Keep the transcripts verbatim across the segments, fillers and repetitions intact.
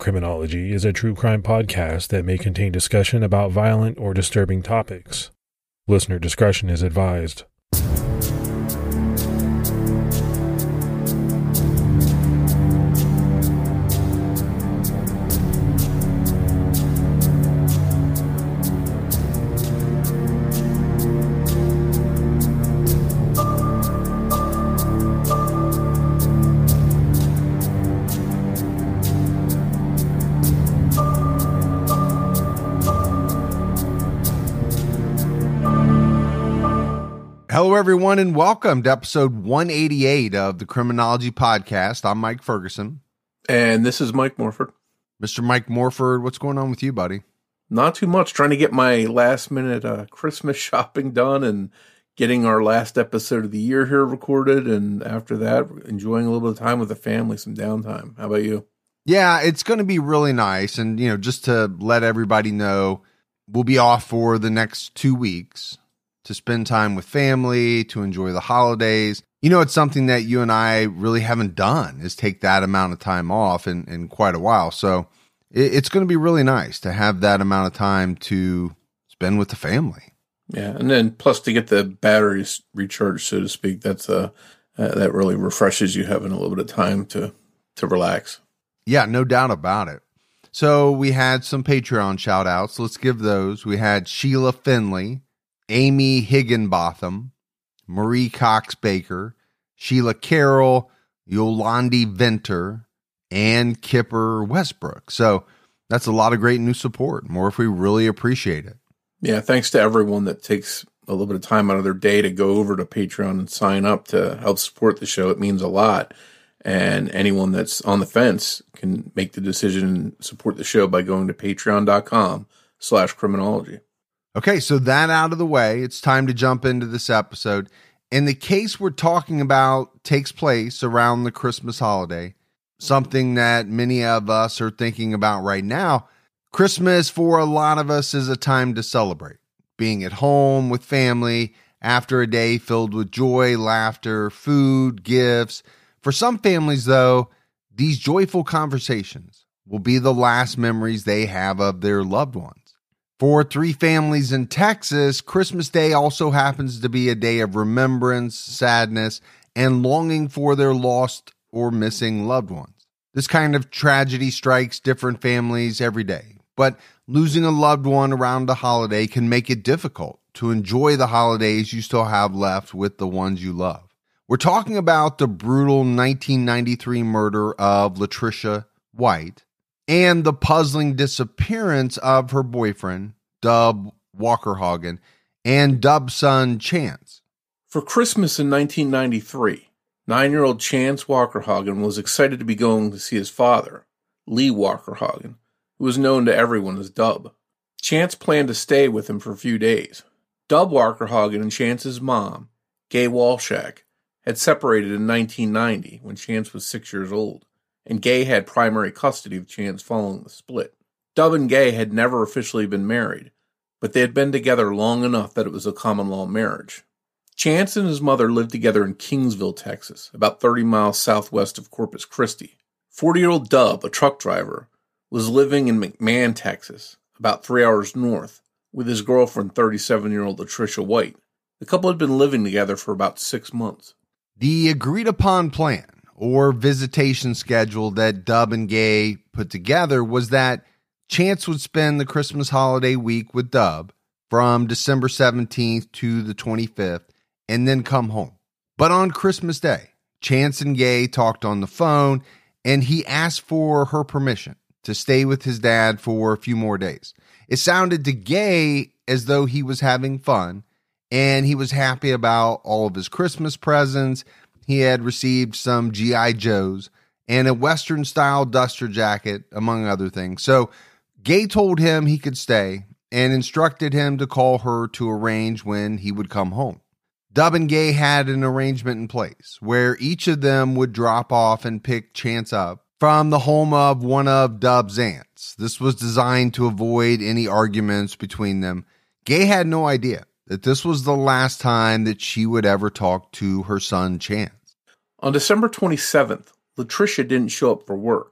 Criminology is a true crime podcast that may contain discussion about violent or disturbing topics. Listener discretion is advised. Hello, everyone, and welcome to episode one eighty-eight of the Criminology Podcast. I'm Mike Ferguson. And this is Mike Morford. Mister Mike Morford, what's going on with you, buddy? Not too much. Trying to get my last-minute uh, Christmas shopping done and getting our last episode of the year here recorded. And after that, enjoying a little bit of time with the family, some downtime. How about you? Yeah, it's going to be really nice. And, you know, just to let everybody know, we'll be off for the next two weeks. To spend time with family, to enjoy the holidays. You know, it's something that you and I really haven't done, is take that amount of time off in, in quite a while. So it, it's going to be really nice to have that amount of time to spend with the family. Yeah, and then plus to get the batteries recharged, so to speak, that's uh, uh that really refreshes you having a little bit of time to to relax. Yeah, no doubt about it. So we had some Patreon shout outs. Let's give those. We had Sheila Finley, Amy Higginbotham, Marie Cox Baker, Sheila Carroll, Yolandi Venter, and Kipper Westbrook. So that's a lot of great new support. More if we really appreciate it. Yeah, thanks to everyone that takes a little bit of time out of their day to go over to Patreon and sign up to help support the show. It means a lot. And anyone that's on the fence can make the decision and support the show by going to patreon.com slash criminology. Okay, so that out of the way, it's time to jump into this episode. And the case we're talking about takes place around the Christmas holiday, something that many of us are thinking about right now. Christmas, for a lot of us, is a time to celebrate, being at home with family after a day filled with joy, laughter, food, gifts. For some families, though, these joyful conversations will be the last memories they have of their loved ones. For three families in Texas, Christmas Day also happens to be a day of remembrance, sadness, and longing for their lost or missing loved ones. This kind of tragedy strikes different families every day, but losing a loved one around the holiday can make it difficult to enjoy the holidays you still have left with the ones you love. We're talking about the brutal nineteen ninety-three murder of Latricia White, and the puzzling disappearance of her boyfriend, Dub Walkerhagen, and Dub's son, Chance. For Christmas in nineteen ninety-three, nine-year-old Chance Walkerhagen was excited to be going to see his father, Lee Walkerhagen, who was known to everyone as Dub. Chance planned to stay with him for a few days. Dub Walkerhagen and Chance's mom, Gay Walshak, had separated in nineteen ninety when Chance was six years old. And Gay had primary custody of Chance following the split. Dub and Gay had never officially been married, but they had been together long enough that it was a common law marriage. Chance and his mother lived together in Kingsville, Texas, about thirty miles southwest of Corpus Christi. forty-year-old Dub, a truck driver, was living in McMahon, Texas, about three hours north, with his girlfriend, thirty-seven-year-old Latricia White. The couple had been living together for about six months. The agreed-upon plan, or visitation schedule that Dub and Gay put together, was that Chance would spend the Christmas holiday week with Dub from December seventeenth to the twenty-fifth and then come home. But on Christmas Day, Chance and Gay talked on the phone and he asked for her permission to stay with his dad for a few more days. It sounded to Gay as though he was having fun and he was happy about all of his Christmas presents. He had received some G I Joes and a Western-style duster jacket, among other things. So Gay told him he could stay and instructed him to call her to arrange when he would come home. Dub and Gay had an arrangement in place where each of them would drop off and pick Chance up from the home of one of Dub's aunts. This was designed to avoid any arguments between them. Gay had no idea that this was the last time that she would ever talk to her son, Chance. On December twenty-seventh, Latricia didn't show up for work.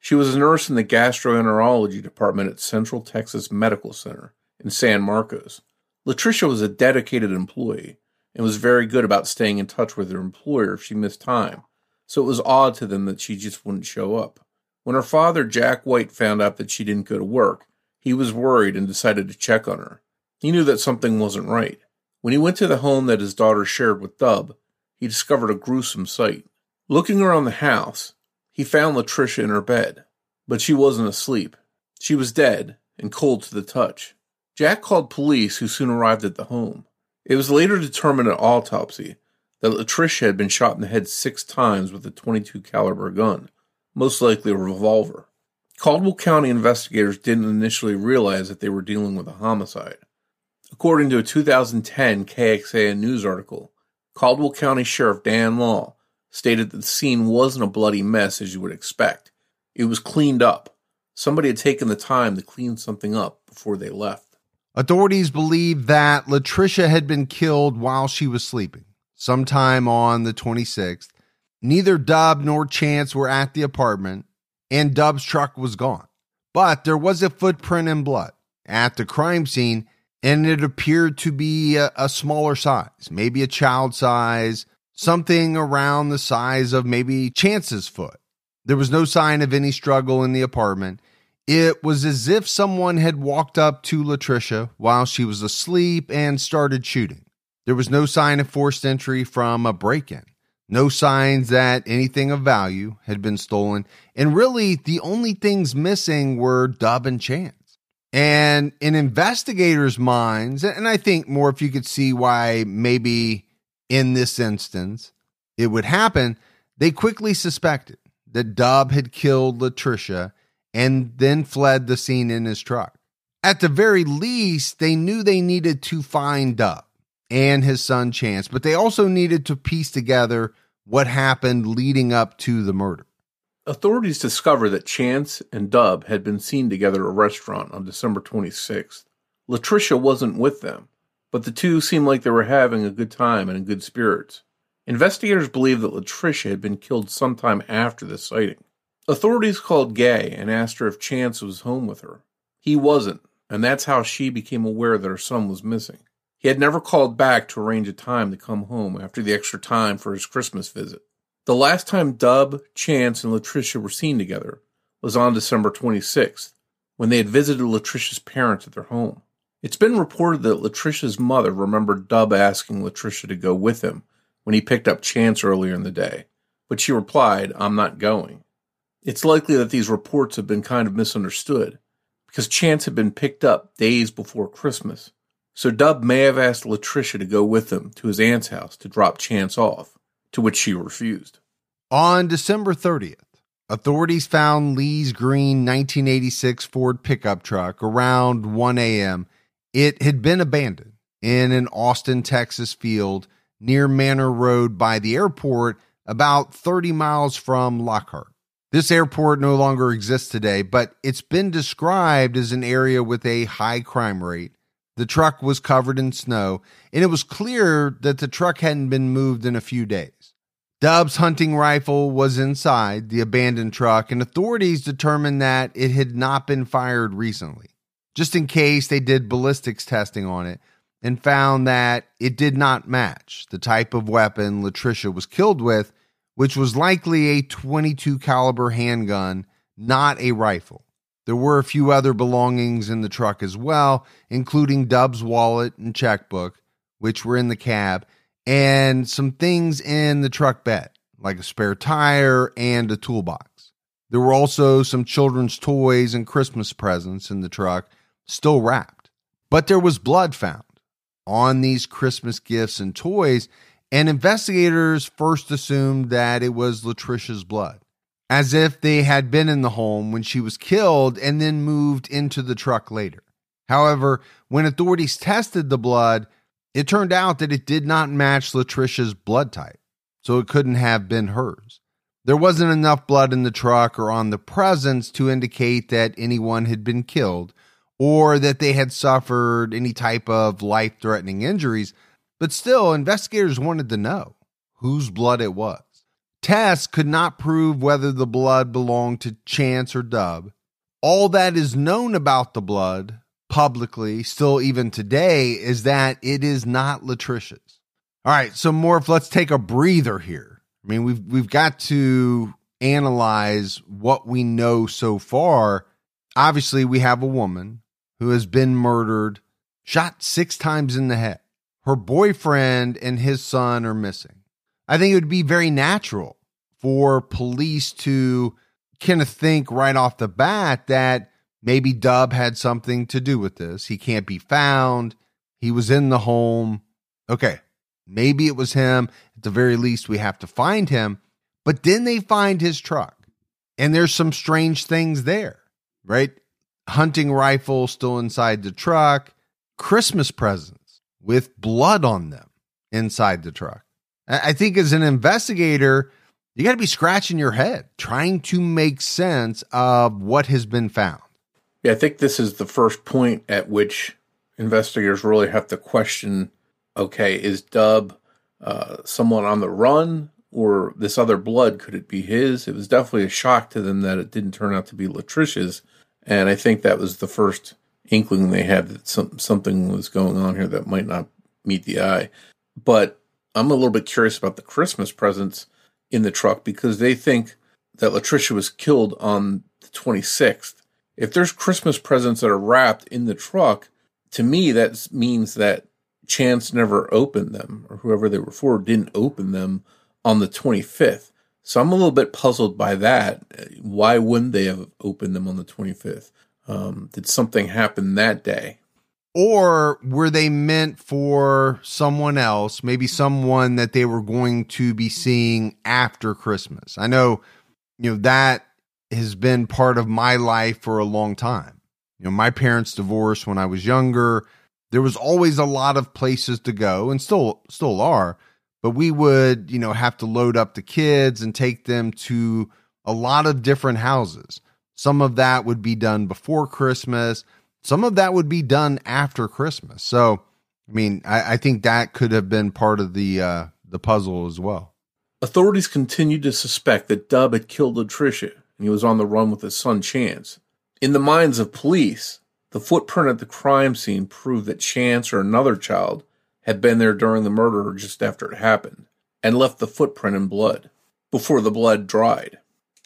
She was a nurse in the gastroenterology department at Central Texas Medical Center in San Marcos. Latricia was a dedicated employee and was very good about staying in touch with her employer if she missed time, so it was odd to them that she just wouldn't show up. When her father, Jack White, found out that she didn't go to work, he was worried and decided to check on her. He knew that something wasn't right. When he went to the home that his daughter shared with Dub, he discovered a gruesome sight. Looking around the house, he found Latricia in her bed, but she wasn't asleep. She was dead and cold to the touch. Jack called police, who soon arrived at the home. It was later determined at autopsy that Latricia had been shot in the head six times with a twenty-two caliber gun, most likely a revolver. Caldwell County investigators didn't initially realize that they were dealing with a homicide. According to a two thousand ten K X A N news article, Caldwell County Sheriff Dan Law stated that the scene wasn't a bloody mess as you would expect. It was cleaned up. Somebody had taken the time to clean something up before they left. Authorities believe that Latricia had been killed while she was sleeping, sometime on the twenty-sixth. Neither Dub nor Chance were at the apartment, and Dub's truck was gone. But there was a footprint in blood at the crime scene, and it appeared to be a, a smaller size, maybe a child size, something around the size of maybe Chance's foot. There was no sign of any struggle in the apartment. It was as if someone had walked up to Latricia while she was asleep and started shooting. There was no sign of forced entry from a break-in. No signs that anything of value had been stolen. And really, the only things missing were Dub and Chance. And in investigators' minds, and I think more if you could see why maybe in this instance it would happen, they quickly suspected that Dub had killed Latricia and then fled the scene in his truck. At the very least, they knew they needed to find Dub and his son Chance, but they also needed to piece together what happened leading up to the murder. Authorities discovered that Chance and Dub had been seen together at a restaurant on December twenty-sixth. Latricia wasn't with them, but the two seemed like they were having a good time and in good spirits. Investigators believe that Latricia had been killed sometime after the sighting. Authorities called Gay and asked her if Chance was home with her. He wasn't, and that's how she became aware that her son was missing. He had never called back to arrange a time to come home after the extra time for his Christmas visit. The last time Dub, Chance, and Latricia were seen together was on December twenty-sixth, when they had visited Latricia's parents at their home. It's been reported that Latricia's mother remembered Dub asking Latricia to go with him when he picked up Chance earlier in the day, but she replied, "I'm not going." It's likely that these reports have been kind of misunderstood, because Chance had been picked up days before Christmas, so Dub may have asked Latricia to go with him to his aunt's house to drop Chance off, to which she refused. On December thirtieth, authorities found Lee's green nineteen eighty-six Ford pickup truck around one a.m. It had been abandoned in an Austin, Texas field near Manor Road by the airport, about thirty miles from Lockhart. This airport no longer exists today, but it's been described as an area with a high crime rate. The truck was covered in snow, and it was clear that the truck hadn't been moved in a few days. Dub's hunting rifle was inside the abandoned truck, and authorities determined that it had not been fired recently, just in case they did ballistics testing on it and found that it did not match the type of weapon Latricia was killed with, which was likely a twenty-two caliber handgun, not a rifle. There were a few other belongings in the truck as well, including Dub's wallet and checkbook, which were in the cab, and some things in the truck bed, like a spare tire and a toolbox. There were also some children's toys and Christmas presents in the truck, still wrapped. But there was blood found on these Christmas gifts and toys, and investigators first assumed that it was Latricia's blood, as if they had been in the home when she was killed and then moved into the truck later. However, when authorities tested the blood, it turned out that it did not match Latricia's blood type, so it couldn't have been hers. There wasn't enough blood in the truck or on the presents to indicate that anyone had been killed or that they had suffered any type of life-threatening injuries, but still, investigators wanted to know whose blood it was. Tests could not prove whether the blood belonged to Chance or Dub. All that is known about the blood publicly, still even today, is that it is not Latricia's. All right, so Morph, let's take a breather here. I mean, we've we've got to analyze what we know so far. Obviously, we have a woman who has been murdered, shot six times in the head. Her boyfriend and his son are missing. I think it would be very natural for police to kind of think right off the bat that maybe Dub had something to do with this. He can't be found. He was in the home. Okay, maybe it was him. At the very least, we have to find him. But then they find his truck, and there's some strange things there, right? Hunting rifle still inside the truck, Christmas presents with blood on them inside the truck. I think as an investigator, you got to be scratching your head, trying to make sense of what has been found. Yeah, I think this is the first point at which investigators really have to question, okay, is Dub uh, someone on the run, or this other blood, could it be his? It was definitely a shock to them that it didn't turn out to be Latricia's, and I think that was the first inkling they had that some, something was going on here that might not meet the eye. But I'm a little bit curious about the Christmas presents in the truck, because they think that Latricia was killed on the twenty-sixth. If there's Christmas presents that are wrapped in the truck, to me, that means that Chance never opened them, or whoever they were for didn't open them on the twenty-fifth. So I'm a little bit puzzled by that. Why wouldn't they have opened them on the twenty-fifth? Um, did something happen that day? Or were they meant for someone else, maybe someone that they were going to be seeing after Christmas? I know, you know, that has been part of my life for a long time. You know, my parents divorced when I was younger. There was always a lot of places to go, and still, still are, but we would, you know, have to load up the kids and take them to a lot of different houses. Some of that would be done before Christmas. Some of that would be done after Christmas. So, I mean, I, I think that could have been part of the uh, the puzzle as well. Authorities continued to suspect that Dub had killed Latricia, and he was on the run with his son Chance. In the minds of police, the footprint at the crime scene proved that Chance or another child had been there during the murder or just after it happened, and left the footprint in blood, before the blood dried.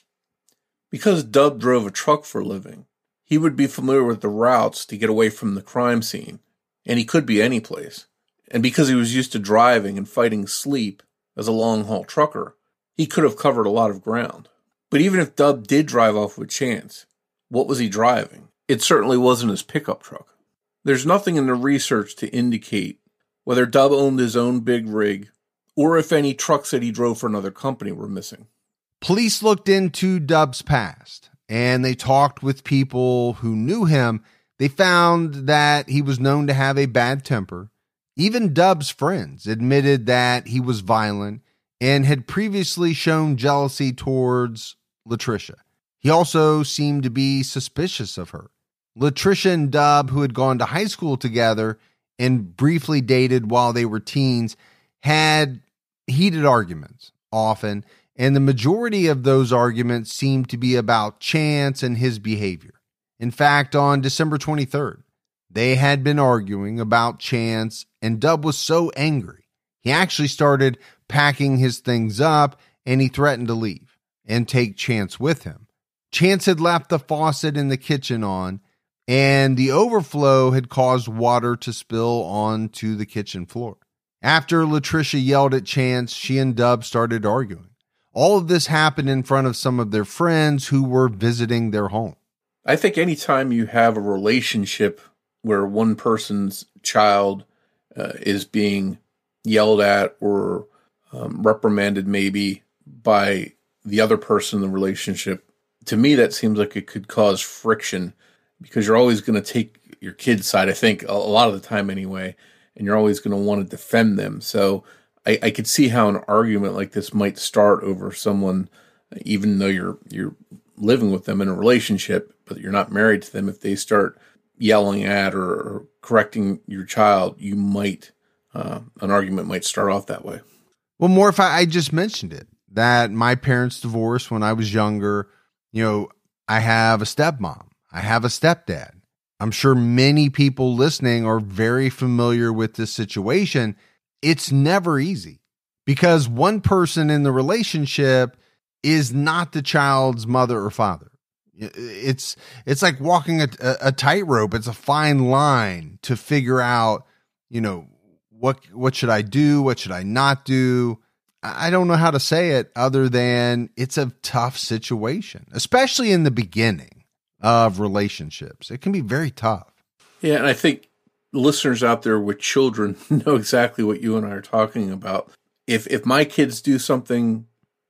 Because Dub drove a truck for a living, he would be familiar with the routes to get away from the crime scene, and he could be any place. And because he was used to driving and fighting sleep as a long-haul trucker, he could have covered a lot of ground. But even if Dub did drive off with Chance, what was he driving? It certainly wasn't his pickup truck. There's nothing in the research to indicate whether Dub owned his own big rig, or if any trucks that he drove for another company were missing. Police looked into Dub's past, and they talked with people who knew him. They found that he was known to have a bad temper. Even Dub's friends admitted that he was violent and had previously shown jealousy towards Latricia. He also seemed to be suspicious of her. Latricia and Dub, who had gone to high school together and briefly dated while they were teens, had heated arguments often, and the majority of those arguments seemed to be about Chance and his behavior. In fact, on December twenty-third, they had been arguing about Chance, and Dub was so angry, he actually started packing his things up, and he threatened to leave and take Chance with him. Chance had left the faucet in the kitchen on, and the overflow had caused water to spill onto the kitchen floor. After Latricia yelled at Chance, she and Dub started arguing. All of this happened in front of some of their friends who were visiting their home. I think anytime you have a relationship where one person's child uh, is being yelled at or um, reprimanded maybe by the other person in the relationship, to me that seems like it could cause friction, because you're always going to take your kid's side, I think, a lot of the time anyway, and you're always going to want to defend them. So I, I could see how an argument like this might start over someone, even though you're you're living with them in a relationship, but you're not married to them. If they start yelling at or, or correcting your child, you might uh, an argument might start off that way. Well, more if I, I just mentioned it. that my parents divorced when I was younger. You know, I have a stepmom. I have a stepdad. I'm sure many people listening are very familiar with this situation. It's never easy because one person in the relationship is not the child's mother or father. It's it's like walking a, a tightrope. It's a fine line to figure out, you know, what what should I do? What should I not do? I don't know how to say it other than it's a tough situation, especially in the beginning of relationships. It can be very tough. Yeah, and I think listeners out there with children know exactly what you and I are talking about. If if my kids do something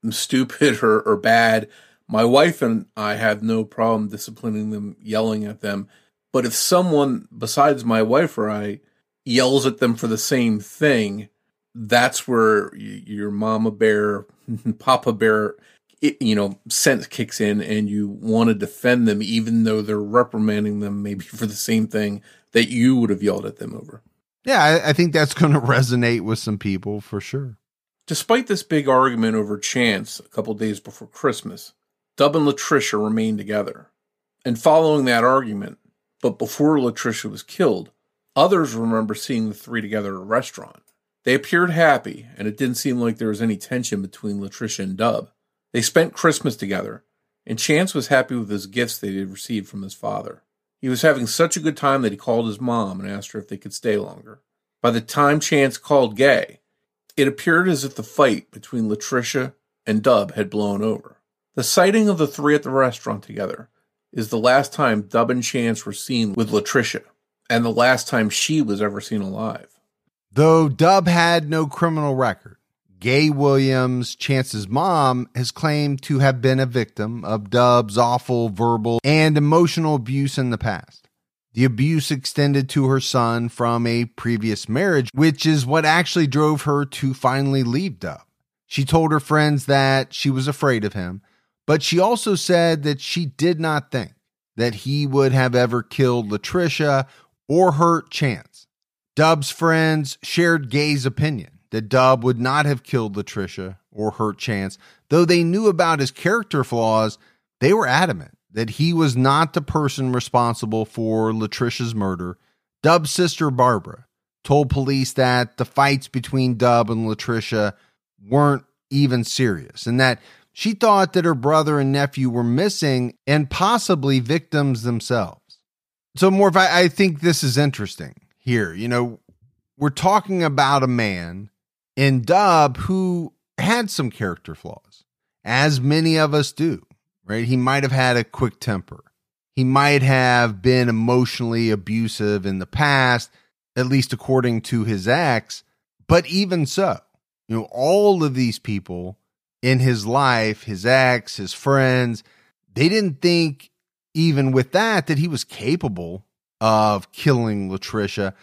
stupid or, or bad, my wife and I have no problem disciplining them, yelling at them. But if someone besides my wife or I yells at them for the same thing, that's where your mama bear, papa bear, it, you know, sense kicks in and you want to defend them, even though they're reprimanding them maybe for the same thing that you would have yelled at them over. Yeah, I, I think that's going to resonate with some people for sure. Despite this big argument over Chance a couple days before Christmas, Dub and Latricia remained together. And following that argument, but before Latricia was killed, others remember seeing the three together at a restaurant. They appeared happy, and it didn't seem like there was any tension between Latricia and Dub. They spent Christmas together, and Chance was happy with his gifts that he had received from his father. He was having such a good time that he called his mom and asked her if they could stay longer. By the time Chance called Gay, it appeared as if the fight between Latricia and Dub had blown over. The sighting of the three at the restaurant together is the last time Dub and Chance were seen with Latricia, and the last time she was ever seen alive. Though Dub had no criminal record, Gay Williams, Chance's mom, has claimed to have been a victim of Dub's awful verbal and emotional abuse in the past. The abuse extended to her son from a previous marriage, which is what actually drove her to finally leave Dub. She told her friends that she was afraid of him, but she also said that she did not think that he would have ever killed Latricia or hurt Chance. Dub's friends shared Gay's opinion that Dub would not have killed Latricia or hurt Chance. Though they knew about his character flaws, they were adamant that he was not the person responsible for Latricia's murder. Dub's sister, Barbara, told police that the fights between Dub and Latricia weren't even serious, and that she thought that her brother and nephew were missing and possibly victims themselves. So, Morph, I, I think this is interesting here. You know, we're talking about a man in Dub who had some character flaws, as many of us do, right? He might have had a quick temper. He might have been emotionally abusive in the past, at least according to his ex. But even so, you know, all of these people in his life, his ex, his friends, they didn't think even with that, that he was capable of killing Latricia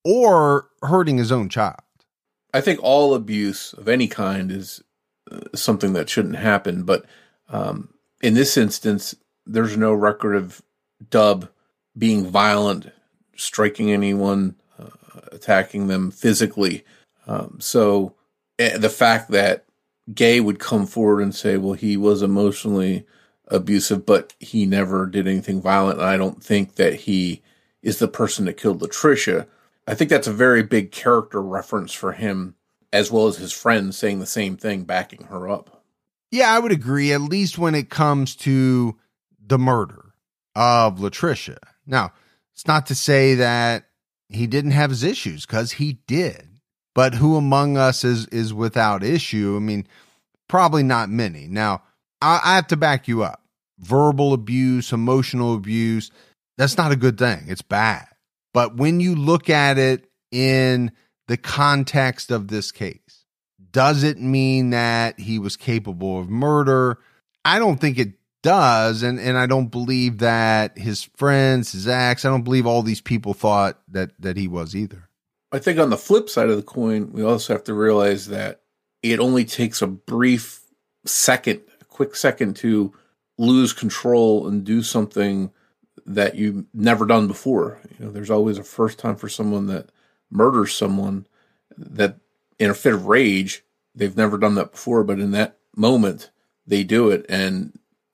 or hurting his own child. I think all abuse of any kind is uh, something that shouldn't happen. But um, in this instance, there's no record of Dub being violent, striking anyone, uh, attacking them physically. Um, so uh, the fact that Gay would come forward and say, well, he was emotionally abusive, but he never did anything violent, and I don't think that he is the person that killed Latricia. I think that's a very big character reference for him, as well as his friends saying the same thing, backing her up. Yeah, I would agree, at least when it comes to the murder of Latricia. Now, it's not to say that he didn't have his issues, because he did. But who among us is, is without issue? I mean, probably not many. Now, I, I have to back you up. Verbal abuse, emotional abuse, that's not a good thing. It's bad. But when you look at it in the context of this case, does it mean that he was capable of murder? I don't think it does. And, and I don't believe that his friends, his ex, I don't believe all these people thought that, that he was either. I think on the flip side of the coin, we also have to realize that it only takes a brief second, a quick second to lose control and do something that you've never done before. You know, there's always a first time for someone that murders someone that in a fit of rage, they've never done that before. But in that moment they do it, and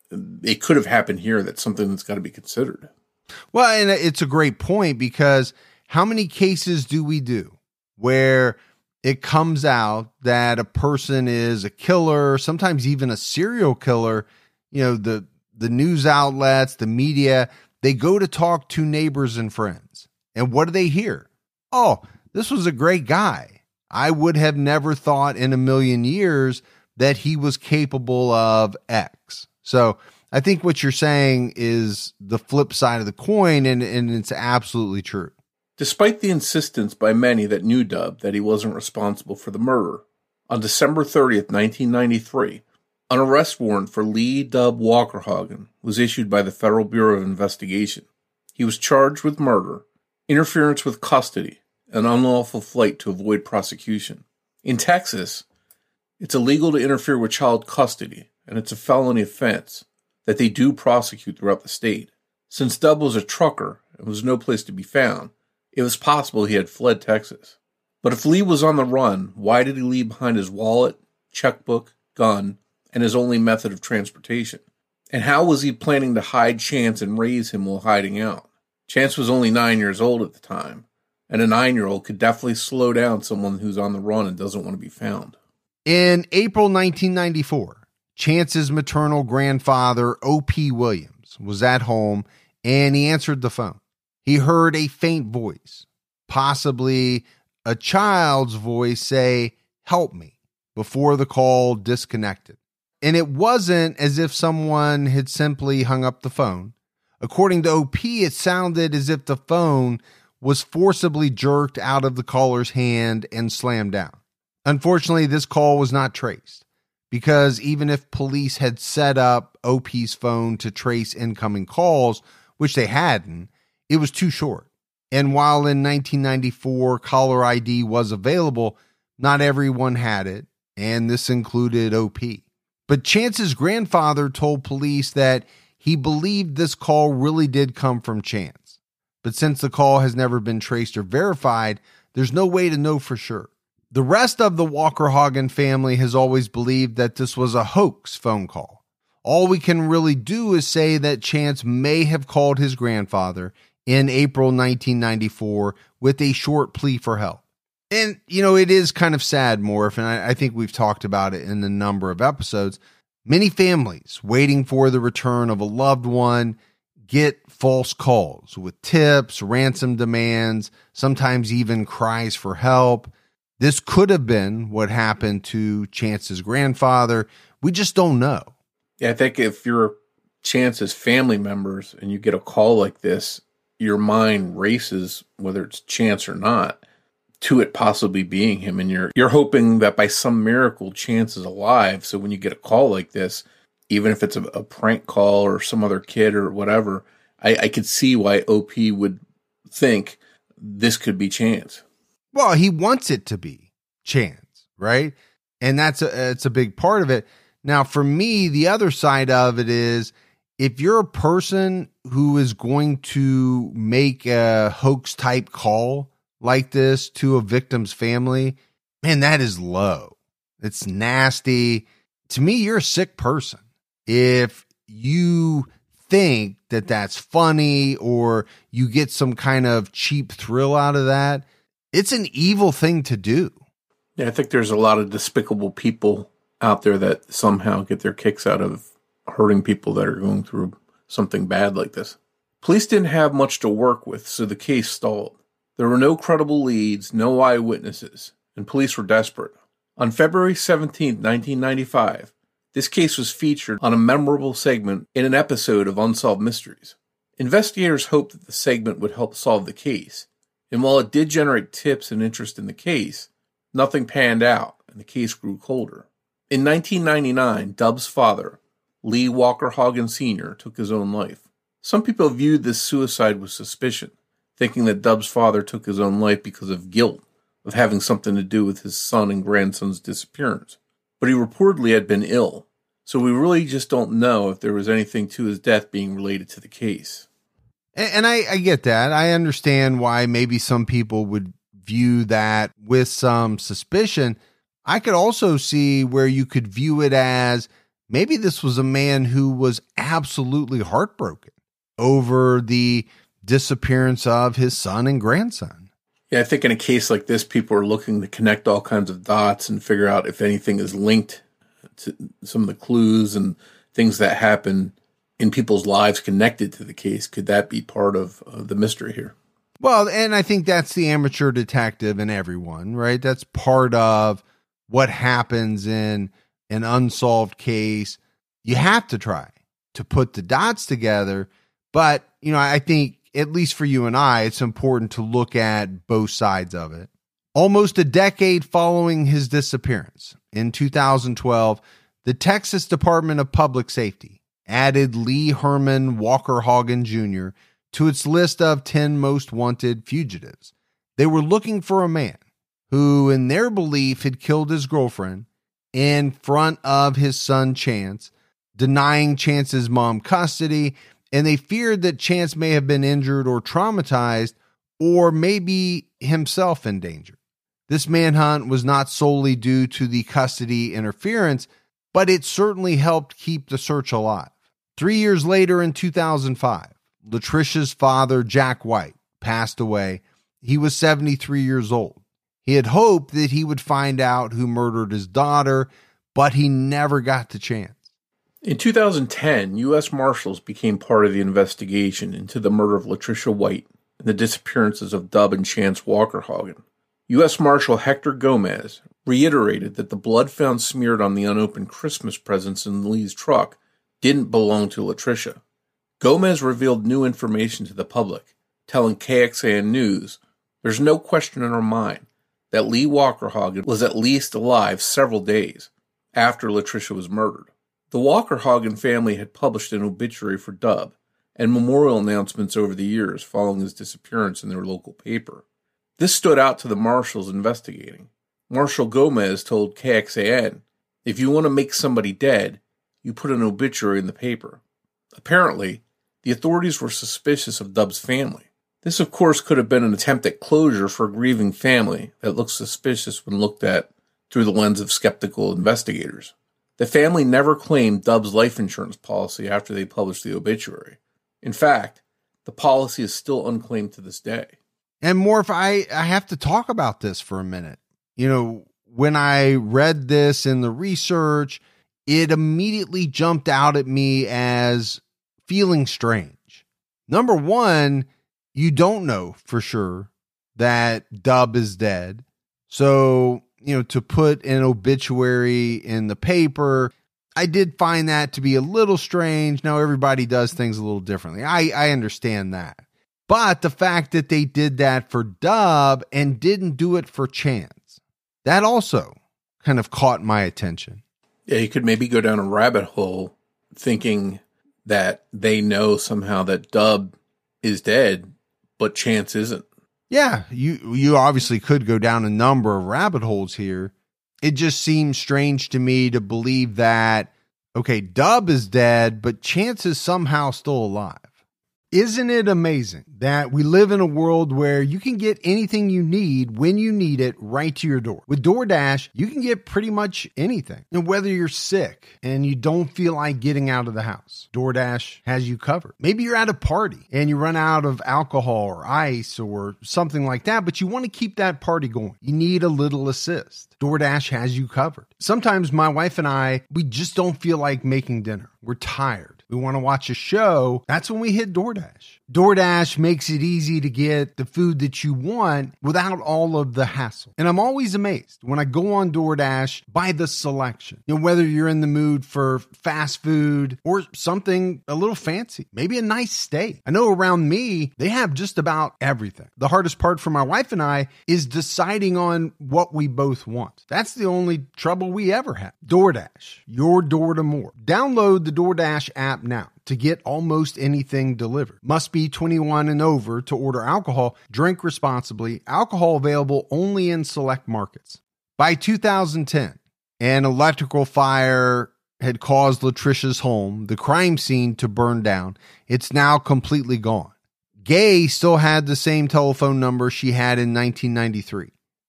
it could have happened here. That's something that's got to be considered. Well, and it's a great point, because how many cases do we do where it comes out that a person is a killer, sometimes even a serial killer? You know, the, the news outlets, the media, they go to talk to neighbors and friends. And what do they hear? Oh, this was a great guy. I would have never thought in a million years that he was capable of X. So I think what you're saying is the flip side of the coin, and, and it's absolutely true. Despite the insistence by many that knew Dub that he wasn't responsible for the murder, on December thirtieth, nineteen ninety-three, an arrest warrant for Lee Dub Walkerhagen was issued by the Federal Bureau of Investigation. He was charged with murder, interference with custody, and unlawful flight to avoid prosecution. In Texas, it's illegal to interfere with child custody, and it's a felony offense that they do prosecute throughout the state. Since Dub was a trucker and was no place to be found, it was possible he had fled Texas. But if Lee was on the run, why did he leave behind his wallet, checkbook, gun, and his only method of transportation? And how was he planning to hide Chance and raise him while hiding out? Chance was only nine years old at the time, and a nine-year-old could definitely slow down someone who's on the run and doesn't want to be found. In April nineteen ninety-four, Chance's maternal grandfather, O P Williams, was at home, and he answered the phone. He heard a faint voice, possibly a child's voice, say, "Help me," before the call disconnected. And it wasn't as if someone had simply hung up the phone. According to O P, it sounded as if the phone was forcibly jerked out of the caller's hand and slammed down. Unfortunately, this call was not traced, because even if police had set up O P's phone to trace incoming calls, which they hadn't, it was too short. And while in nineteen ninety-four caller I D was available, not everyone had it, and this included O P. But Chance's grandfather told police that he believed this call really did come from Chance. But since the call has never been traced or verified, there's no way to know for sure. The rest of the Walkerhagen family has always believed that this was a hoax phone call. All we can really do is say that Chance may have called his grandfather in April nineteen ninety-four with a short plea for help. And, you know, it is kind of sad, Morph, and I, I think we've talked about it in a number of episodes. Many families waiting for the return of a loved one get false calls with tips, ransom demands, sometimes even cries for help. This could have been what happened to Chance's grandfather. We just don't know. Yeah, I think if you're Chance's family members and you get a call like this, your mind races, whether it's Chance or not, to it possibly being him. And you're you're hoping that by some miracle, Chance is alive. So when you get a call like this, even if it's a, a prank call or some other kid or whatever, I, I could see why O P would think this could be Chance. Well, he wants it to be Chance, right? And that's a, it's a big part of it. Now, for me, the other side of it is, if you're a person who is going to make a hoax type call like this to a victim's family, man, that is low. It's nasty. To me, you're a sick person. If you think that that's funny or you get some kind of cheap thrill out of that, it's an evil thing to do. Yeah, I think there's a lot of despicable people out there that somehow get their kicks out of hurting people that are going through something bad like this. Police didn't have much to work with, so the case stalled. There were no credible leads, no eyewitnesses, and police were desperate. On February seventeenth, nineteen ninety-five, this case was featured on a memorable segment in an episode of Unsolved Mysteries. Investigators hoped that the segment would help solve the case, and while it did generate tips and interest in the case, nothing panned out, and the case grew colder. In nineteen ninety-nine, Dub's father, Lee Walkerhagen Senior, took his own life. Some people viewed this suicide with suspicion, thinking that Dub's father took his own life because of guilt of having something to do with his son and grandson's disappearance. But he reportedly had been ill, so we really just don't know if there was anything to his death being related to the case. And, and I, I get that. I understand why maybe some people would view that with some suspicion. I could also see where you could view it as maybe this was a man who was absolutely heartbroken over the disappearance of his son and grandson. Yeah, I think in a case like this, people are looking to connect all kinds of dots and figure out if anything is linked to some of the clues and things that happen in people's lives connected to the case. Could that be part of uh, the mystery here? Well, and I think that's the amateur detective in everyone, right? That's part of what happens in an unsolved case. You have to try to put the dots together. But, you know, I think at least for you and I, it's important to look at both sides of it. Almost a decade following his disappearance, in two thousand twelve, the Texas Department of Public Safety added Lee Herman Walker Haugen Junior to its list of ten most wanted fugitives. They were looking for a man who, in their belief, had killed his girlfriend in front of his son Chance, denying Chance's mom custody, and they feared that Chance may have been injured or traumatized, or maybe himself in danger. This manhunt was not solely due to the custody interference, but it certainly helped keep the search alive. Three years later, in two thousand five, Latricia's father, Jack White, passed away. He was seventy-three years old. He had hoped that he would find out who murdered his daughter, but he never got the chance. In two thousand ten, U S Marshals became part of the investigation into the murder of Latricia White and the disappearances of Dub and Chance Walker Haugen. U S Marshal Hector Gomez reiterated that the blood found smeared on the unopened Christmas presents in Lee's truck didn't belong to Latricia. Gomez revealed new information to the public, telling K X A N News, "There's no question in our mind that Lee Walker Haugen was at least alive several days after Latricia was murdered." The Walker Haugen family had published an obituary for Dub and memorial announcements over the years following his disappearance in their local paper. This stood out to the marshals investigating. Marshal Gomez told K X A N, "If you want to make somebody dead, you put an obituary in the paper." Apparently, the authorities were suspicious of Dub's family. This, of course, could have been an attempt at closure for a grieving family that looks suspicious when looked at through the lens of skeptical investigators. The family never claimed Dub's life insurance policy after they published the obituary. In fact, the policy is still unclaimed to this day. And Morph, I, I have to talk about this for a minute. You know, when I read this in the research, it immediately jumped out at me as feeling strange. Number one, you don't know for sure that Dub is dead. So, you know, to put an obituary in the paper, I did find that to be a little strange. Now, everybody does things a little differently. I, I understand that. But the fact that they did that for Dub and didn't do it for Chance, that also kind of caught my attention. Yeah, you could maybe go down a rabbit hole thinking that they know somehow that Dub is dead, but Chance isn't. Yeah, you you obviously could go down a number of rabbit holes here. It just seems strange to me to believe that, okay, Dub is dead, but Chance is somehow still alive. Isn't it amazing that we live in a world where you can get anything you need when you need it right to your door? With DoorDash, you can get pretty much anything. And whether you're sick and you don't feel like getting out of the house, DoorDash has you covered. Maybe you're at a party and you run out of alcohol or ice or something like that, but you want to keep that party going. You need a little assist. DoorDash has you covered. Sometimes my wife and I, we just don't feel like making dinner. We're tired. We want to watch a show. That's when we hit DoorDash. DoorDash makes it easy to get the food that you want without all of the hassle. And I'm always amazed when I go on DoorDash by the selection. You know, whether you're in the mood for fast food or something a little fancy, maybe a nice steak. I know around me, they have just about everything. The hardest part for my wife and I is deciding on what we both want. That's the only trouble we ever have. DoorDash, your door to more. Download the DoorDash app now to get almost anything delivered. Must be twenty-one and over to order alcohol. Drink responsibly. Alcohol available only in select markets. By two thousand ten, an electrical fire had caused Latricia's home, the crime scene, to burn down. It's now completely gone. Gay still had the same telephone number she had in nineteen ninety-three.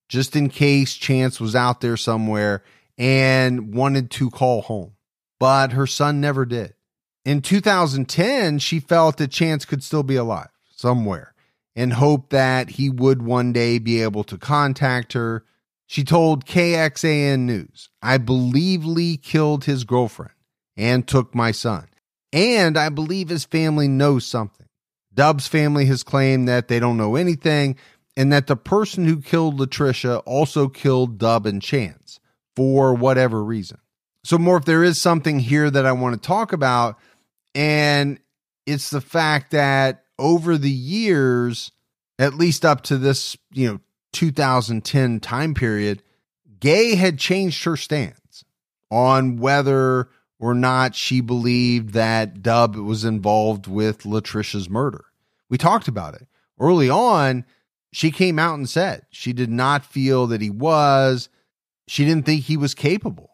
just in case Chance was out there somewhere and wanted to call home. But her son never did. In two thousand ten, she felt that Chance could still be alive somewhere and hoped that he would one day be able to contact her. She told K X A N News, "I believe Lee killed his girlfriend and took my son. And I believe his family knows something. Dub's family has claimed that they don't know anything and that the person who killed Latricia also killed Dub and Chance for whatever reason." So, Morph, there is something here that I want to talk about, and it's the fact that over the years, at least up to this, you know, two thousand ten time period, Gay had changed her stance on whether or not she believed that Dub was involved with Latricia's murder. We talked about it. Early on, she came out and said she did not feel that he was. She didn't think he was capable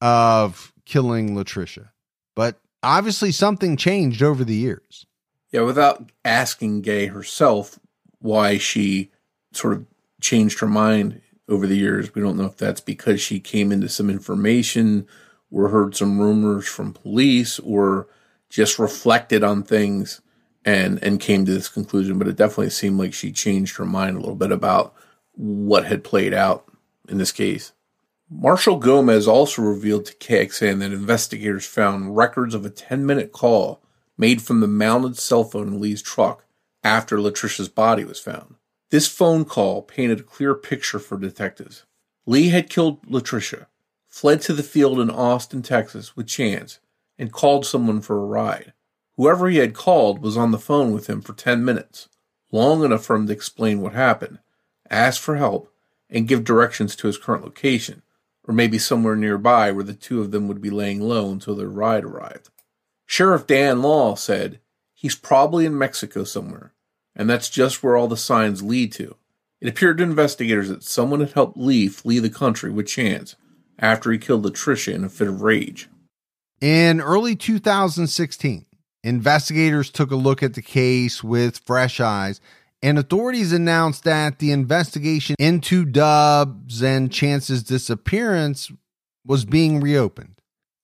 of killing Latricia. But obviously something changed over the years. Yeah, without asking Gay herself why she sort of changed her mind over the years, we don't know if that's because she came into some information or heard some rumors from police or just reflected on things and, and came to this conclusion. But it definitely seemed like she changed her mind a little bit about what had played out in this case. Marshall Gomez also revealed to K X A N that investigators found records of a ten-minute call made from the mounted cell phone in Lee's truck after Latricia's body was found. This phone call painted a clear picture for detectives. Lee had killed Latricia, fled to the field in Austin, Texas with Chance, and called someone for a ride. Whoever he had called was on the phone with him for ten minutes, long enough for him to explain what happened, ask for help, and give directions to his current location, or maybe somewhere nearby where the two of them would be laying low until their ride arrived. Sheriff Dan Law said, "He's probably in Mexico somewhere, and that's just where all the signs lead to." It appeared to investigators that someone had helped Lee flee the country with Chance after he killed Latricia in a fit of rage. In early two thousand sixteen, investigators took a look at the case with fresh eyes, and authorities announced that the investigation into Dub's and Chance's disappearance was being reopened,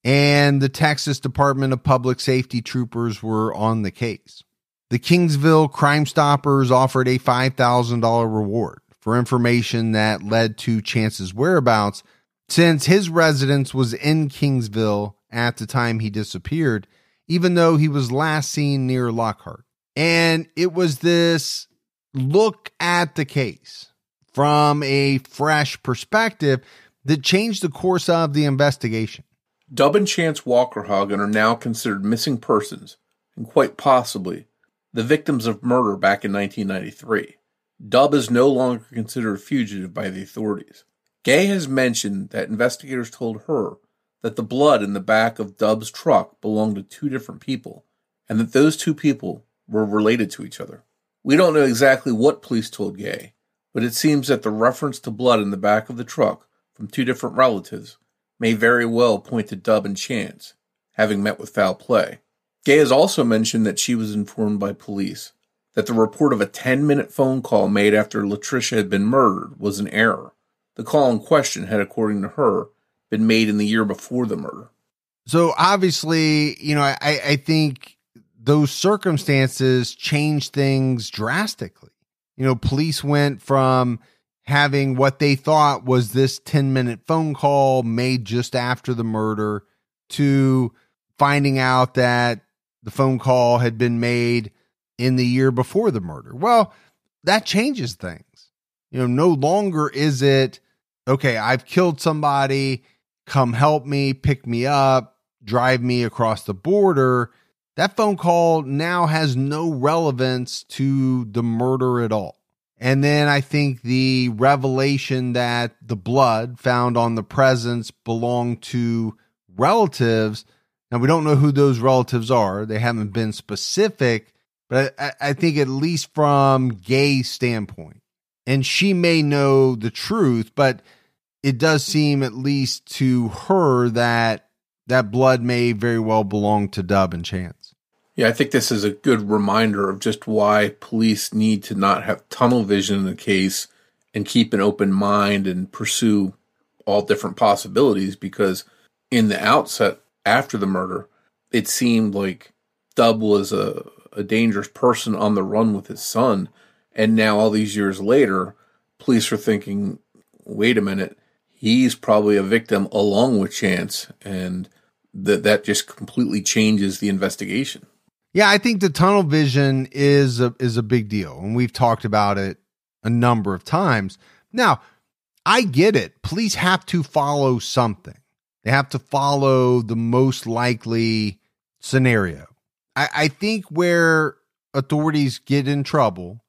and the Texas Department of Public Safety troopers were on the case. The Kingsville Crime Stoppers offered a five thousand dollars reward for information that led to Chance's whereabouts, since his residence was in Kingsville at the time he disappeared, even though he was last seen near Lockhart. And it was this look at the case from a fresh perspective that changed the course of the investigation. Dub and Chance Walkerhagen are now considered missing persons, and quite possibly the victims of murder back in nineteen ninety-three. Dub is no longer considered a fugitive by the authorities. Gay has mentioned that investigators told her that the blood in the back of Dub's truck belonged to two different people, and that those two people were related to each other. We don't know exactly what police told Gay, but it seems that the reference to blood in the back of the truck from two different relatives may very well point to Dub and Chance having met with foul play. Gay has also mentioned that she was informed by police that the report of a ten-minute phone call made after Latricia had been murdered was an error. The call in question had, according to her, been made in the year before the murder. So obviously, you know, I, I think those circumstances changed things drastically. You know, police went from having what they thought was this ten-minute phone call made just after the murder to finding out that the phone call had been made in the year before the murder. Well, that changes things. You know, no longer is it, okay, I've killed somebody, come help me, pick me up, drive me across the border. That phone call now has no relevance to the murder at all. And then I think the revelation that the blood found on the presents belonged to relatives. Now, we don't know who those relatives are. They haven't been specific, but I, I think at least from Gay's standpoint, and she may know the truth, but it does seem at least to her that that blood may very well belong to Dub and Chance. Yeah, I think this is a good reminder of just why police need to not have tunnel vision in the case and keep an open mind and pursue all different possibilities, because in the outset, after the murder, it seemed like Dub was a, a dangerous person on the run with his son. And now all these years later, police are thinking, wait a minute, he's probably a victim along with Chance. And that that just completely changes the investigation. Yeah, I think the tunnel vision is a, is a big deal. And we've talked about it a number of times. Now, I get it. Police have to follow something. They have to follow the most likely scenario. I, I think where authorities get in trouble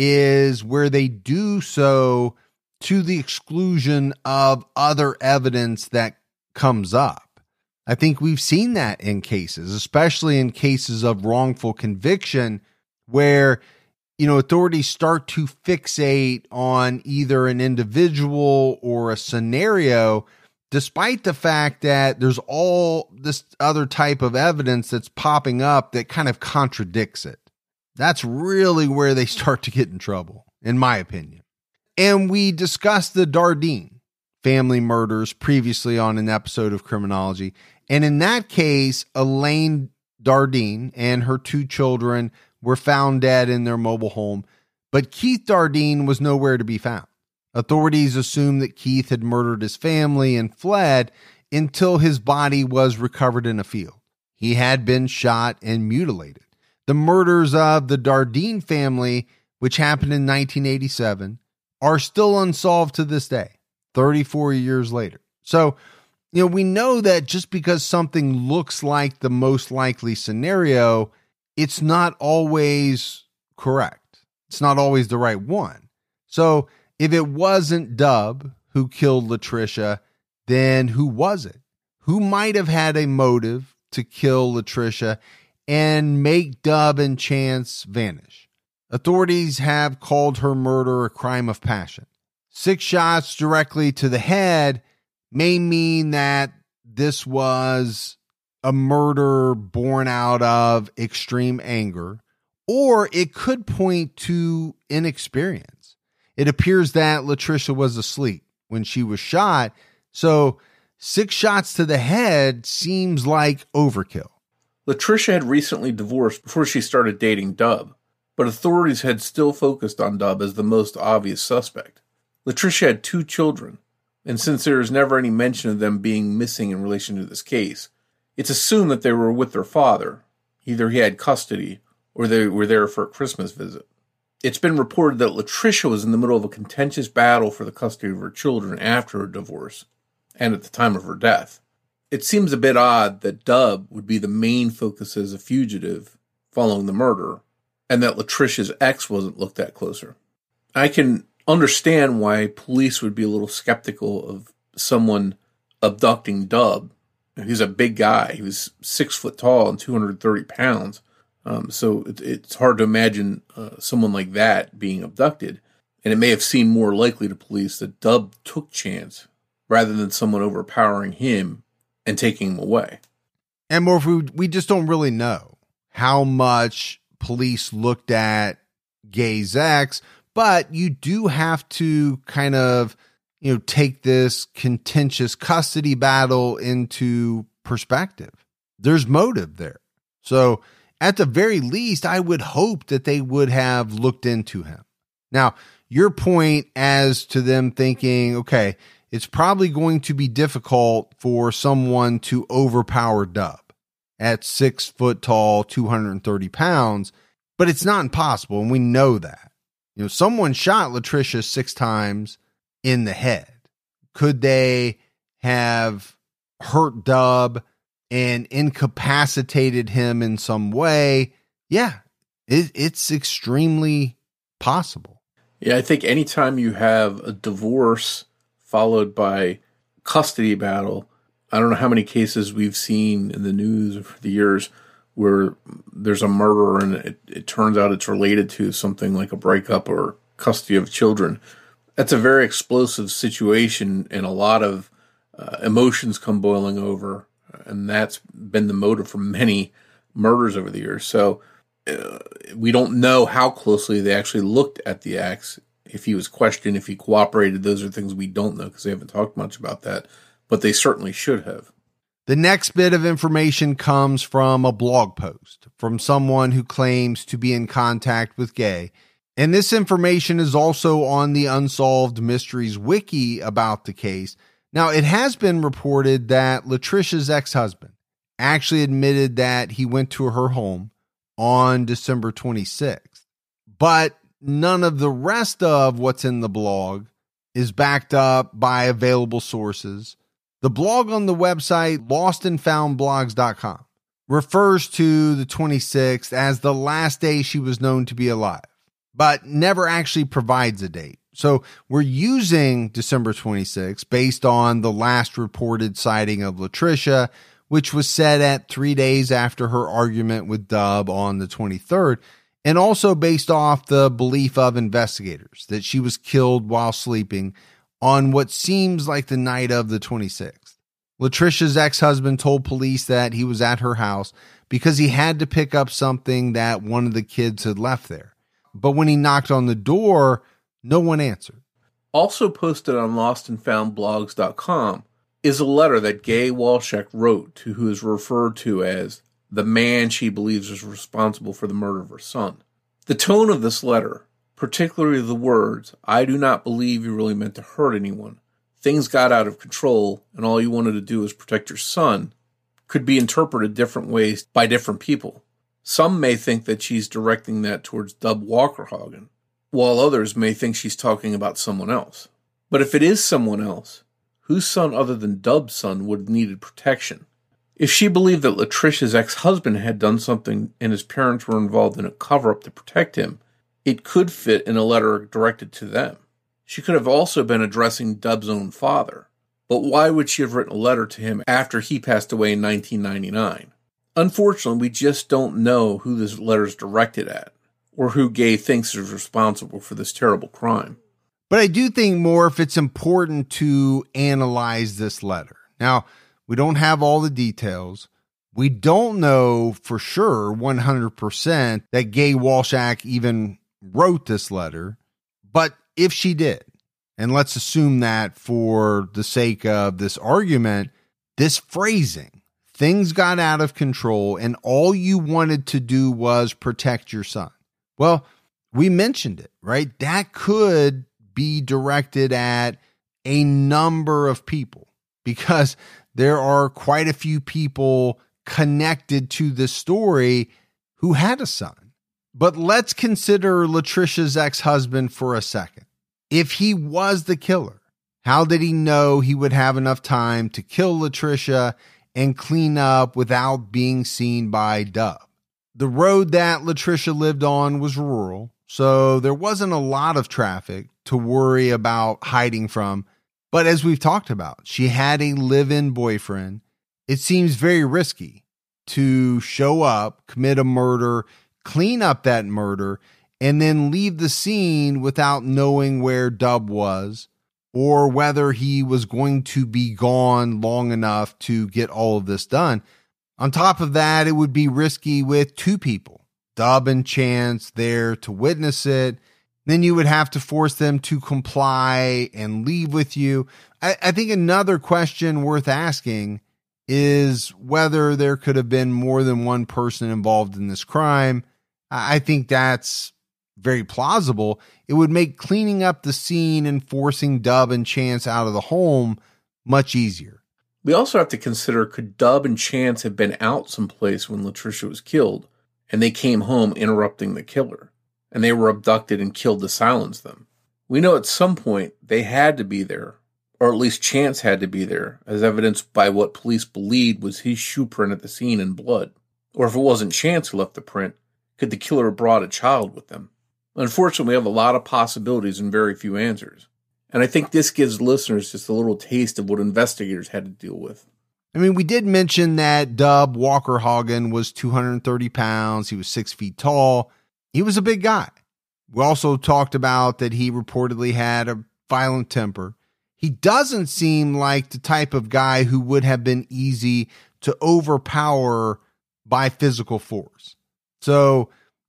is where they do so to the exclusion of other evidence that comes up. I think we've seen that in cases, especially in cases of wrongful conviction, where, you know, authorities start to fixate on either an individual or a scenario, despite the fact that there's all this other type of evidence that's popping up that kind of contradicts it. That's really where they start to get in trouble, in my opinion. And we discussed the Dardeen family murders previously on an episode of Criminology. And in that case, Elaine Dardeen and her two children were found dead in their mobile home, but Keith Dardeen was nowhere to be found. Authorities assumed that Keith had murdered his family and fled until his body was recovered in a field. He had been shot and mutilated. The murders of the Dardeen family, which happened in nineteen eighty-seven, are still unsolved to this day, thirty-four years later. So, you know, we know that just because something looks like the most likely scenario, it's not always correct. It's not always the right one. So if it wasn't Dub who killed Latricia, then who was it? Who might have had a motive to kill Latricia and make Dub and Chance vanish? Authorities have called her murder a crime of passion. Six shots directly to the head may mean that this was a murder born out of extreme anger, or it could point to inexperience. It appears that Latricia was asleep when she was shot, so six shots to the head seems like overkill. Latricia had recently divorced before she started dating Dub, but authorities had still focused on Dub as the most obvious suspect. Latricia had two children, and since there is never any mention of them being missing in relation to this case, it's assumed that they were with their father. Either he had custody or they were there for a Christmas visit. It's been reported that Latricia was in the middle of a contentious battle for the custody of her children after her divorce and at the time of her death. It seems a bit odd that Dub would be the main focus as a fugitive following the murder, and that Latricia's ex wasn't looked at closer. I can understand why police would be a little skeptical of someone abducting Dub. He's a big guy. He was six foot tall and two hundred thirty pounds. Um, so it, it's hard to imagine uh, someone like that being abducted. And it may have seemed more likely to police that Dub took Chance rather than someone overpowering him and taking him away. And more, we, we just don't really know how much police looked at Gay's ex, but you do have to kind of, you know, take this contentious custody battle into perspective. There's motive there. So at the very least, I would hope that they would have looked into him. Now, your point as to them thinking, okay, it's probably going to be difficult for someone to overpower Dub at six foot tall, two hundred thirty pounds, but it's not impossible. And we know that, you know, someone shot Latricia six times in the head. Could they have hurt Dub and incapacitated him in some way? Yeah, it, it's extremely possible. Yeah, I think anytime you have a divorce followed by custody battle, I don't know how many cases we've seen in the news over the years where there's a murder and it, it turns out it's related to something like a breakup or custody of children. That's a very explosive situation, and a lot of uh, emotions come boiling over, and that's been the motive for many murders over the years. So uh, we don't know how closely they actually looked at the ex If he was questioned, if he cooperated, those are things we don't know because they haven't talked much about that, but they certainly should have. The next bit of information comes from a blog post from someone who claims to be in contact with Gay. And this information is also on the Unsolved Mysteries wiki about the case. Now, it has been reported that Latricia's ex-husband actually admitted that he went to her home on December twenty-sixth. But none of the rest of what's in the blog is backed up by available sources. The blog on the website lost and found blogs dot com refers to the twenty-sixth as the last day she was known to be alive, but never actually provides a date. So we're using December twenty-sixth based on the last reported sighting of Latricia, which was said at three days after her argument with Dub on the twenty-third, and also based off the belief of investigators that she was killed while sleeping on what seems like the night of the twenty-sixth. Latricia's ex-husband told police that he was at her house because he had to pick up something that one of the kids had left there. But when he knocked on the door, no one answered. Also posted on lost and found blogs dot com is a letter that Gay Walshak wrote to who is referred to as the man she believes is responsible for the murder of her son. The tone of this letter, particularly the words, "I do not believe you really meant to hurt anyone. Things got out of control, and all you wanted to do was protect your son," could be interpreted different ways by different people. Some may think that she's directing that towards Dub Walkerhagen, while others may think she's talking about someone else. But if it is someone else, whose son other than Dub's son would have needed protection? If she believed that Latricia's ex-husband had done something and his parents were involved in a cover-up to protect him, it could fit in a letter directed to them. She could have also been addressing Dub's own father. But why would she have written a letter to him after he passed away in nineteen ninety-nine? Unfortunately, we just don't know who this letter is directed at, or who Gay thinks is responsible for this terrible crime. But I do think, Morph, it's important to analyze this letter. Now, we don't have all the details. We don't know for sure one hundred percent that Gay Walshak even wrote this letter. But if she did, and let's assume that for the sake of this argument, this phrasing, things got out of control and all you wanted to do was protect your son. Well, we mentioned it, right? That could be directed at a number of people because there are quite a few people connected to this story who had a son. But let's consider Latricia's ex-husband for a second. If he was the killer, how did he know he would have enough time to kill Latricia and clean up without being seen by Dub? The road that Latricia lived on was rural, so there wasn't a lot of traffic to worry about hiding from. But as we've talked about, she had a live-in boyfriend. It seems very risky to show up, commit a murder, clean up that murder, and then leave the scene without knowing where Dub was or whether he was going to be gone long enough to get all of this done. On top of that, it would be risky with two people, Dub and Chance, there to witness it. Then you would have to force them to comply and leave with you. I, I think another question worth asking is whether there could have been more than one person involved in this crime. I think that's very plausible. It would make cleaning up the scene and forcing Dub and Chance out of the home much easier. We also have to consider, could Dub and Chance have been out someplace when Latricia was killed, and they came home interrupting the killer, and they were abducted and killed to silence them? We know at some point they had to be there, or at least Chance had to be there, as evidenced by what police believed was his shoe print at the scene in blood. Or if it wasn't Chance who left the print, could the killer have brought a child with them? Unfortunately, we have a lot of possibilities and very few answers. And I think this gives listeners just a little taste of what investigators had to deal with. I mean, we did mention that Dub Walkerhagen was two hundred thirty pounds. He was six feet tall. He was a big guy. We also talked about that he reportedly had a violent temper. He doesn't seem like the type of guy who would have been easy to overpower by physical force. So,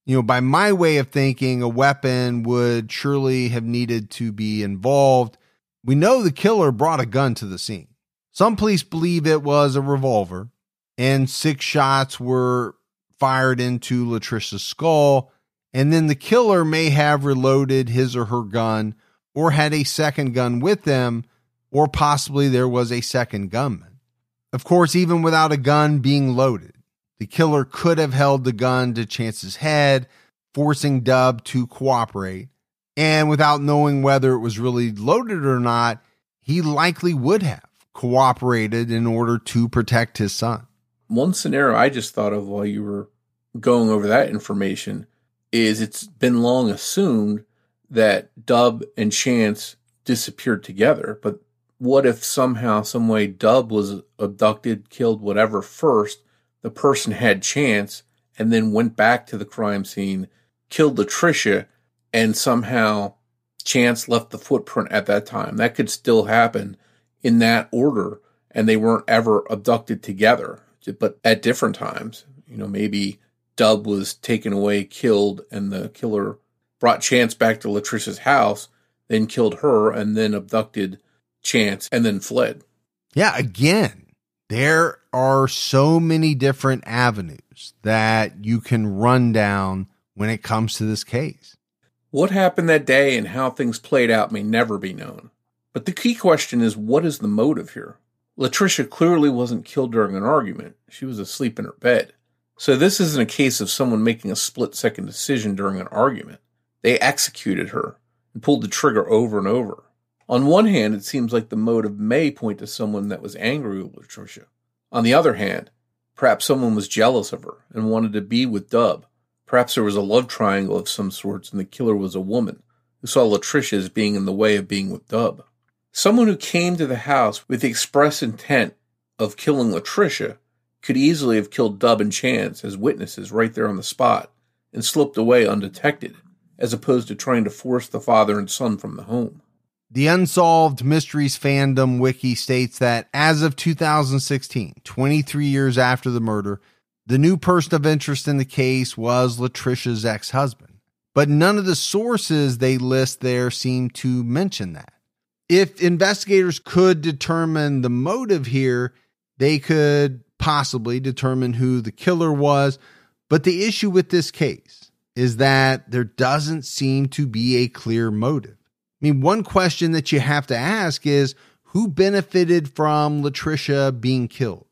You know, by my way of thinking, a weapon would surely have needed to be involved. We know the killer brought a gun to the scene. Some police believe it was a revolver, and six shots were fired into Latricia's skull, and then the killer may have reloaded his or her gun or had a second gun with them, or possibly there was a second gunman. Of course, even without a gun being loaded, the killer could have held the gun to Chance's head, forcing Dub to cooperate. And without knowing whether it was really loaded or not, he likely would have cooperated in order to protect his son. One scenario I just thought of while you were going over that information is it's been long assumed that Dub and Chance disappeared together. But what if somehow, some way, Dub was abducted, killed, whatever first, the person had Chance, and then went back to the crime scene, killed Latricia, and somehow Chance left the footprint at that time? That could still happen in that order, and they weren't ever abducted together, but at different times. You know, maybe Dub was taken away, killed, and the killer brought Chance back to Latricia's house, then killed her, and then abducted Chance, and then fled. Yeah, again, there are so many different avenues that you can run down when it comes to this case. What happened that day and how things played out may never be known. But the key question is, what is the motive here? Latricia clearly wasn't killed during an argument. She was asleep in her bed. So this isn't a case of someone making a split-second decision during an argument. They executed her and pulled the trigger over and over. On one hand, it seems like the motive may point to someone that was angry with Latricia. On the other hand, perhaps someone was jealous of her and wanted to be with Dub. Perhaps there was a love triangle of some sorts and the killer was a woman who saw Latricia as being in the way of being with Dub. Someone who came to the house with the express intent of killing Latricia could easily have killed Dub and Chance as witnesses right there on the spot and slipped away undetected, as opposed to trying to force the father and son from the home. The Unsolved Mysteries Fandom Wiki states that as of two thousand sixteen, twenty-three years after the murder, the new person of interest in the case was Latricia's ex-husband. But none of the sources they list there seem to mention that. If investigators could determine the motive here, they could possibly determine who the killer was. But the issue with this case is that there doesn't seem to be a clear motive. I mean, one question that you have to ask is, who benefited from Latricia being killed?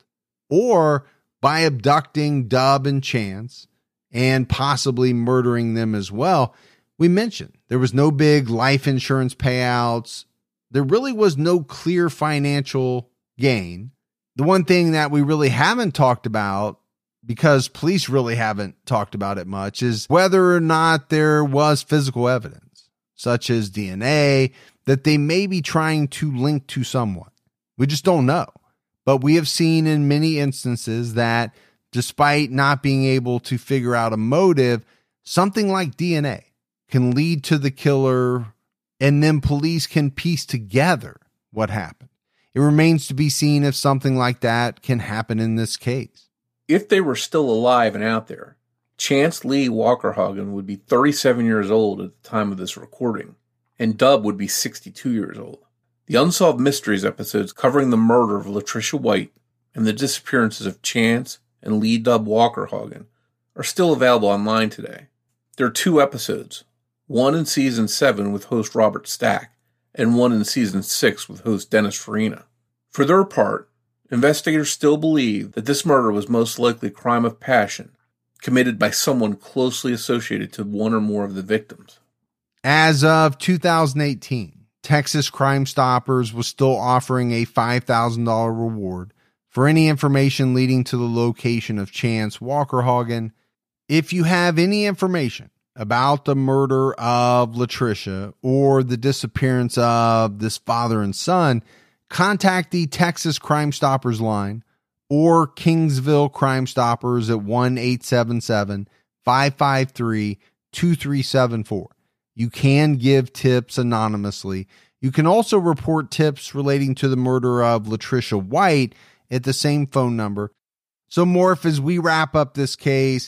Or by abducting Dub and Chance and possibly murdering them as well? We mentioned there was no big life insurance payouts. There really was no clear financial gain. The one thing that we really haven't talked about, because police really haven't talked about it much, is whether or not there was physical evidence, such as D N A, that they may be trying to link to someone. We just don't know. But we have seen in many instances that despite not being able to figure out a motive, something like D N A can lead to the killer, and then police can piece together what happened. It remains to be seen if something like that can happen in this case. If they were still alive and out there, Chance Lee Walkerhagen would be thirty-seven years old at the time of this recording, and Dub would be sixty-two years old. The Unsolved Mysteries episodes covering the murder of Latricia White and the disappearances of Chance and Lee Dub Walkerhagen are still available online today. There are two episodes, one in season seven with host Robert Stack, and one in season six with host Dennis Farina. For their part, investigators still believe that this murder was most likely a crime of passion, committed by someone closely associated to one or more of the victims. As of two thousand eighteen, Texas Crime Stoppers was still offering a five thousand dollars reward for any information leading to the location of Chance Walkerhagen. If you have any information about the murder of Latricia or the disappearance of this father and son, contact the Texas Crime Stoppers line or Kingsville Crime Stoppers at one eight seven seven, five five three, two three seven four. You can give tips anonymously. You can also report tips relating to the murder of Latricia White at the same phone number. So, Morph, as we wrap up this case,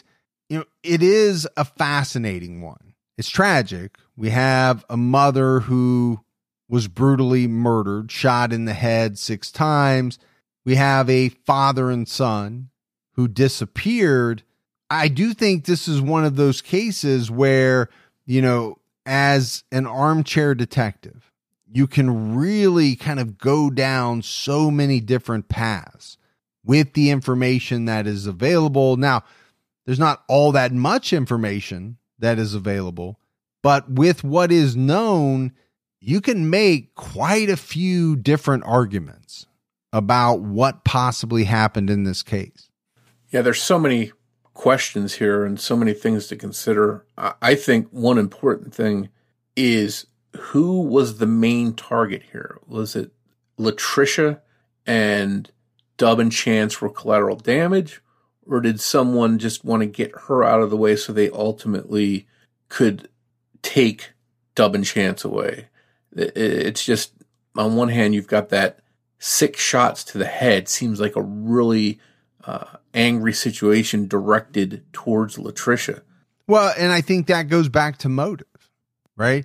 you know, it is a fascinating one. It's tragic. We have a mother who was brutally murdered, shot in the head six times. We have a father and son who disappeared. I do think this is one of those cases where, you know, as an armchair detective, you can really kind of go down so many different paths with the information that is available. Now, there's not all that much information that is available, but with what is known, you can make quite a few different arguments about what possibly happened in this case. Yeah, there's so many questions here and so many things to consider. I think one important thing is, who was the main target here? Was it Latricia and Dub and Chance were collateral damage, or did someone just want to get her out of the way so they ultimately could take Dub and Chance away? It's just, on one hand, you've got that six shots to the head. Seems like a really uh, angry situation directed towards Latricia. Well, and I think that goes back to motive, right?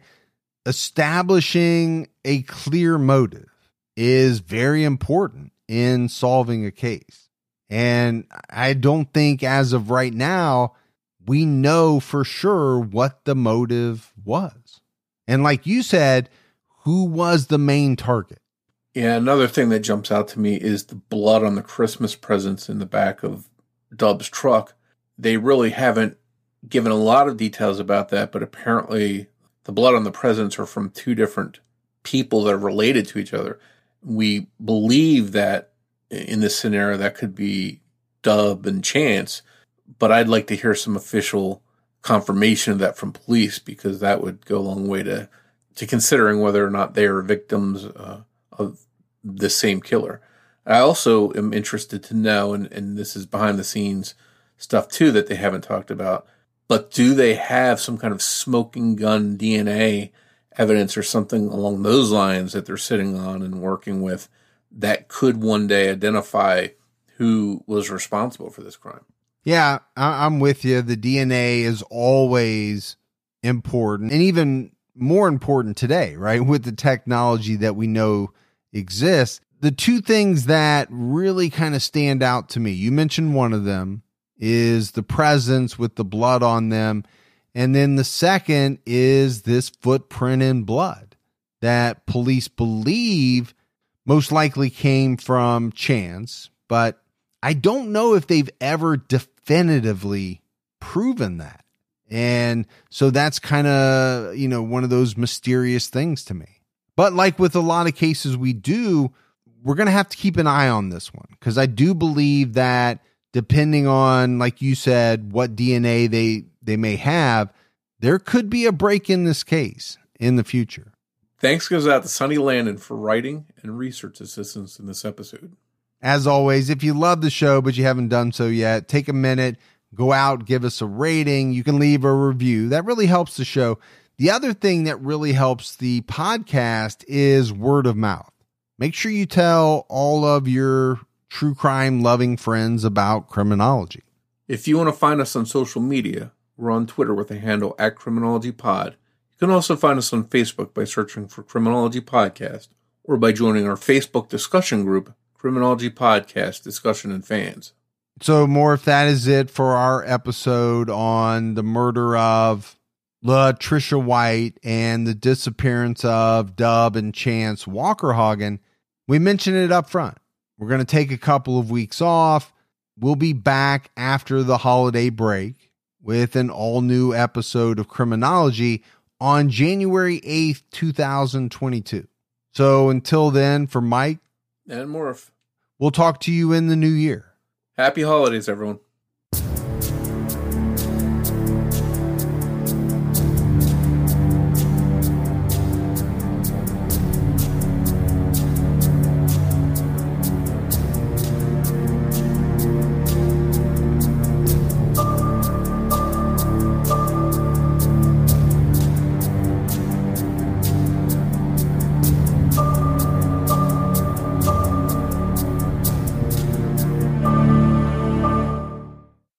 Establishing a clear motive is very important in solving a case. And I don't think as of right now, we know for sure what the motive was. And like you said, who was the main target? Yeah, another thing that jumps out to me is the blood on the Christmas presents in the back of Dub's truck. They really haven't given a lot of details about that, but apparently the blood on the presents are from two different people that are related to each other. We believe that in this scenario that could be Dub and Chance, but I'd like to hear some official confirmation of that from police, because that would go a long way to, to considering whether or not they are victims uh, of the same killer. I also am interested to know, and, and this is behind the scenes stuff too that they haven't talked about, but do they have some kind of smoking gun D N A evidence or something along those lines that they're sitting on and working with that could one day identify who was responsible for this crime? Yeah, I- I'm with you. The D N A is always important, and even more important today, right? With the technology that we know exists. The two things that really kind of stand out to me, you mentioned one of them, is the presence with the blood on them. And then the second is this footprint in blood that police believe most likely came from Chance, but I don't know if they've ever definitively proven that. And so that's kind of, you know, one of those mysterious things to me. But like with a lot of cases we do, we're going to have to keep an eye on this one, because I do believe that depending on, like you said, what D N A they, they may have, there could be a break in this case in the future. Thanks goes out to Sonny Landon for writing and research assistance in this episode. As always, if you love the show but you haven't done so yet, take a minute, go out, give us a rating. You can leave a review. That really helps the show. The other thing that really helps the podcast is word of mouth. Make sure you tell all of your true crime loving friends about Criminology. If you want to find us on social media, we're on Twitter with the handle at CriminologyPod. You can also find us on Facebook by searching for Criminology Podcast, or by joining our Facebook discussion group, Criminology Podcast Discussion and Fans. So, Morph, that is it for our episode on the murder of Latricia White and the disappearance of Dub and Chance Walkerhagen. We mentioned it up front. We're going to take a couple of weeks off. We'll be back after the holiday break with an all-new episode of Criminology on January eighth, twenty twenty-two. So until then, for Mike and Morph, we'll talk to you in the new year. Happy holidays, everyone.